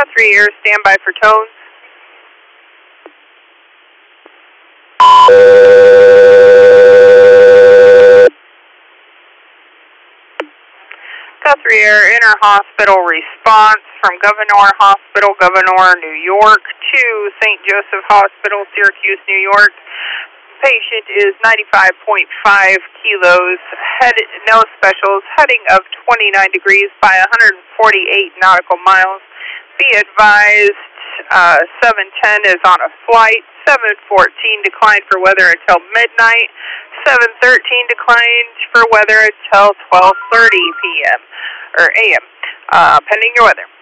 Guthrie Air, standby for tones. Guthrie Air, inter-hospital response from Gouverneur Hospital, Gouverneur, New York to St. Joseph Hospital, Syracuse, New York. Patient is 95.5 kilos, no specials, heading of 29 degrees by 148 nautical miles. Be advised, 710 is on a flight, 714 declined for weather until midnight, 713 declined for weather until 12:30 p.m. or a.m. Pending your weather.